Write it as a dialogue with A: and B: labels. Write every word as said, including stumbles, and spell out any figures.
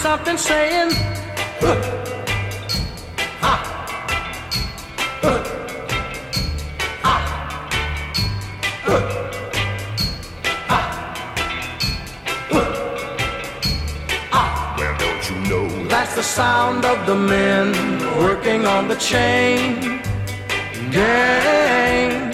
A: something saying, huh, ha, huh, ha, huh, ha, huh, ha. Well, don't you know that's the sound of the men working on the chain gang.